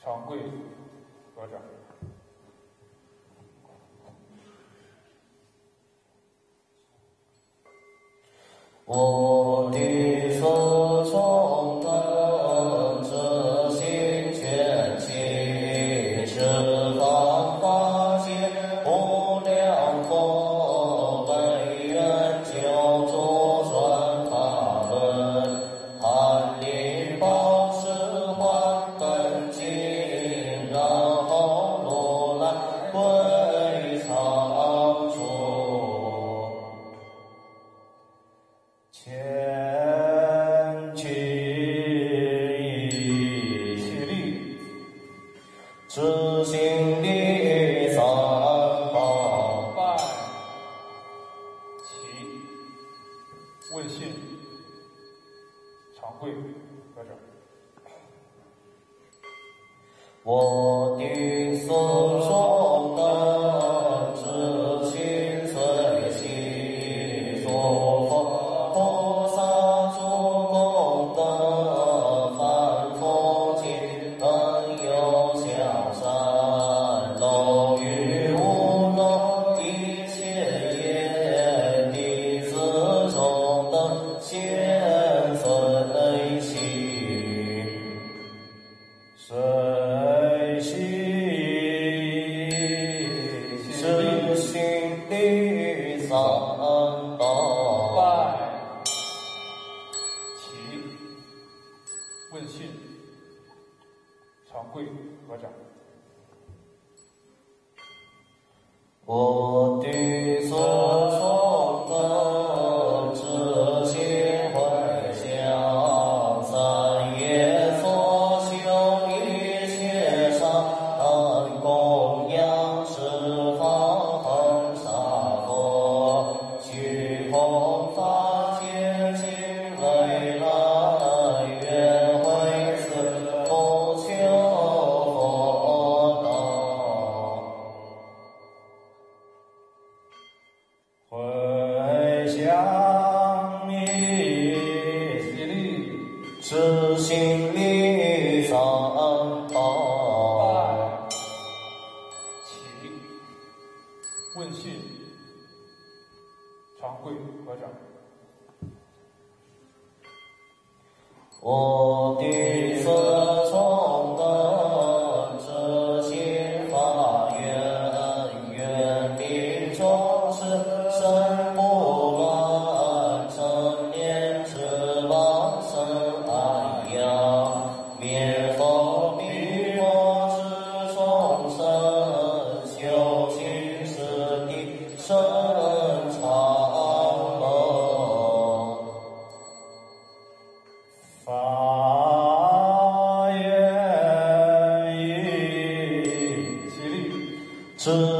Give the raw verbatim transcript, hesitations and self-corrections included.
长跪合掌。 我的四重灯，自心全心，十方法界无量佛，本愿救助转法轮，翰林宝石还本经，然后如来归藏处。前去起立， 知行礼三宝， 拜起，问讯，长跪合掌。 我的四重灯，知行随喜，诸佛菩萨诸功德，凡夫尽能有香山，楼宇无漏一切业，弟子中灯现随喜。随喜知行礼三宝， 拜起，问讯，长跪合掌。 我的四重灯，知行回向，三业所修一切善供养十方恒沙佛，虚空法界尽未来，愿会此不求佛道。回向你起立， 知行礼三宝， 拜起，问讯，长跪合掌。 我的四重灯，知行法愿，愿令众生身不乱，成念之往生安养，灭佛灭魔之众生，修行实地生长乐。发愿意起立， 知